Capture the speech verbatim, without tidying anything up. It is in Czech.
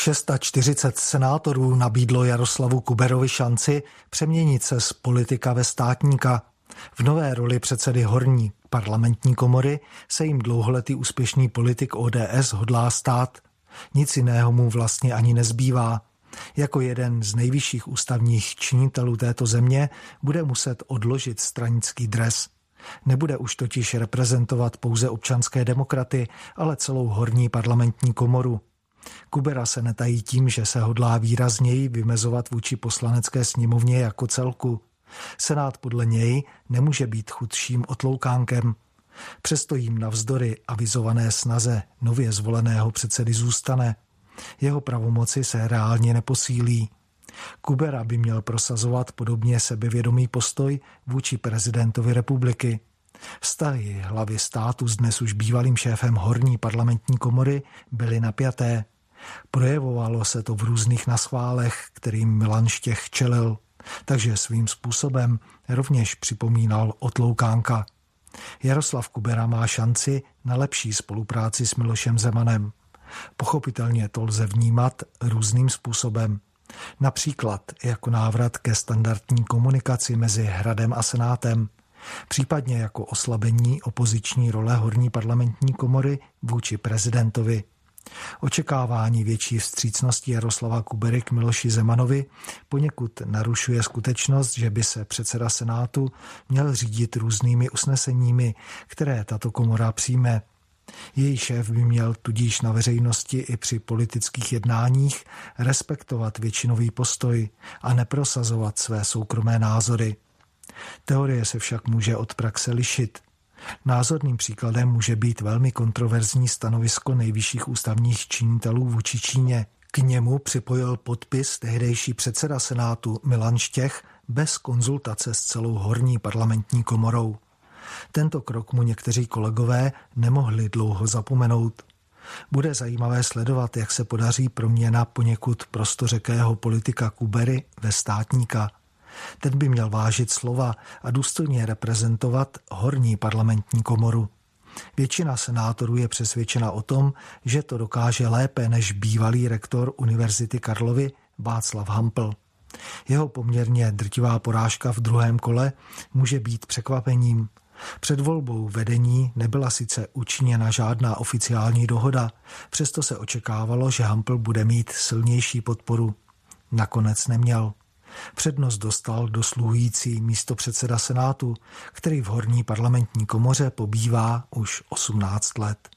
čtyřicet šest senátorů nabídlo Jaroslavu Kuberovi šanci přeměnit se z politika ve státníka. V nové roli předsedy horní parlamentní komory se jim dlouholetý úspěšný politik O D S hodlá stát. Nic jiného mu vlastně ani nezbývá. Jako jeden z nejvyšších ústavních činitelů této země bude muset odložit stranický dres. Nebude už totiž reprezentovat pouze občanské demokraty, ale celou horní parlamentní komoru. Kubera se netají tím, že se hodlá výrazněji vymezovat vůči poslanecké sněmovně jako celku. Senát podle něj nemůže být chudším otloukánkem. Přesto jim navzdory avizované snaze nově zvoleného předsedy zůstane. Jeho pravomoci se reálně neposílí. Kubera by měl prosazovat podobně sebevědomý postoj vůči prezidentovi republiky. Vztahy hlavy státu s dnes už bývalým šéfem horní parlamentní komory byly napjaté. Projevovalo se to v různých naschválech, kterým Milan Štěch čelil, takže svým způsobem rovněž připomínal otloukánka. Jaroslav Kubera má šanci na lepší spolupráci s Milošem Zemanem. Pochopitelně to lze vnímat různým způsobem. Například jako návrat ke standardní komunikaci mezi Hradem a Senátem, případně jako oslabení opoziční role horní parlamentní komory vůči prezidentovi. Očekávání větší vstřícnosti Jaroslava Kubery k Miloši Zemanovi poněkud narušuje skutečnost, že by se předseda Senátu měl řídit různými usneseními, které tato komora přijme. Její šéf by měl tudíž na veřejnosti i při politických jednáních respektovat většinový postoj a neprosazovat své soukromé názory. Teorie se však může od praxe lišit. Názorným příkladem může být velmi kontroverzní stanovisko nejvyšších ústavních činitelů vůči Číně. K němu připojil podpis tehdejší předseda Senátu Milan Štěch bez konzultace s celou horní parlamentní komorou. Tento krok mu někteří kolegové nemohli dlouho zapomenout. Bude zajímavé sledovat, jak se podaří proměna poněkud prostořekého politika Kubery ve státníka. Ten by měl vážit slova a důstojně reprezentovat horní parlamentní komoru. Většina senátorů je přesvědčena o tom, že to dokáže lépe než bývalý rektor Univerzity Karlovy Václav Hampl. Jeho poměrně drtivá porážka v druhém kole může být překvapením. Před volbou vedení nebyla sice učiněna žádná oficiální dohoda, přesto se očekávalo, že Hampl bude mít silnější podporu. Nakonec neměl. Přednost dostal dosluhující místopředseda Senátu, který v horní parlamentní komoře pobývá už osmnáct let.